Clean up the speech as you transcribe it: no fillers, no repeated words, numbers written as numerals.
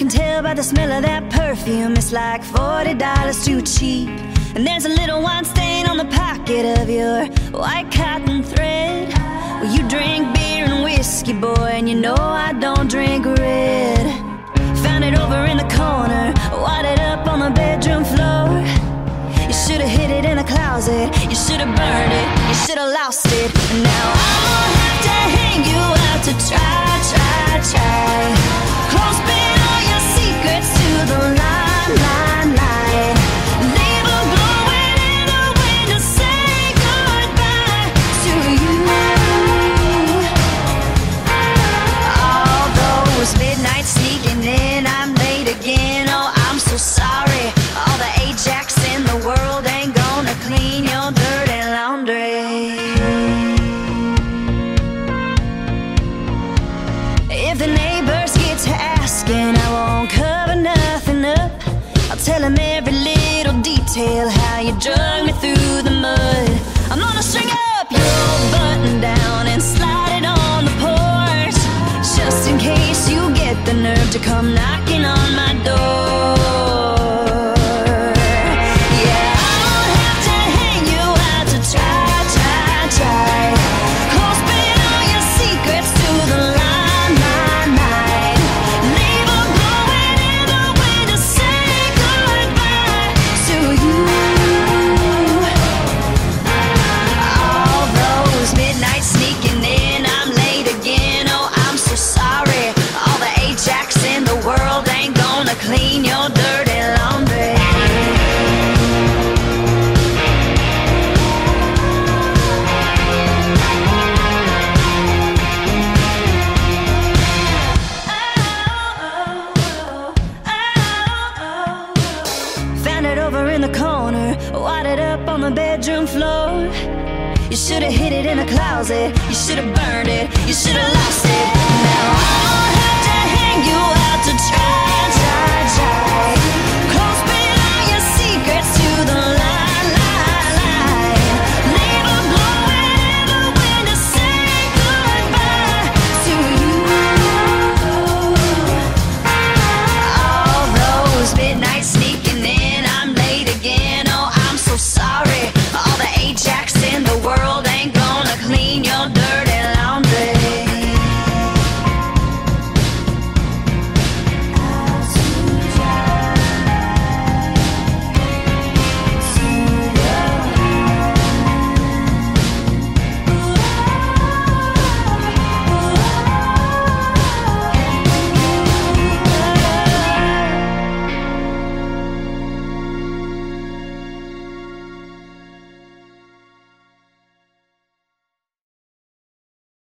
can tell by the smell of that perfume, it's like $40 too cheap. And there's a little wine stain on the pocket of your white cotton thread. Well, you drink beer and whiskey, boy, and you know I don't drink red. Found it over in the corner, wadded up on the bedroom floor. You should've hid it in a closet, you should've burned it, you should've lost it. And now I won't have to hang you out to try. Clothespin all your secrets to the line. Leave a glowing in the wind to say goodbye to you. All those midnights sneaking in, I'm late again, oh I'm so sorry. All the Ajax in the world ain't gonna clean your dirty laundry. If the neighbors get to asking, I won't cover nothing up. I'll tell them every little detail, how you drug me through the mud. I'm gonna string up your button down and slide it on the porch, just in case you get the nerve to come knocking on my door. Clean your dirty laundry. Found it over in the corner, wadded up on the bedroom floor. You should've hid it in a closet, you should've burned it, you should've lost it. Now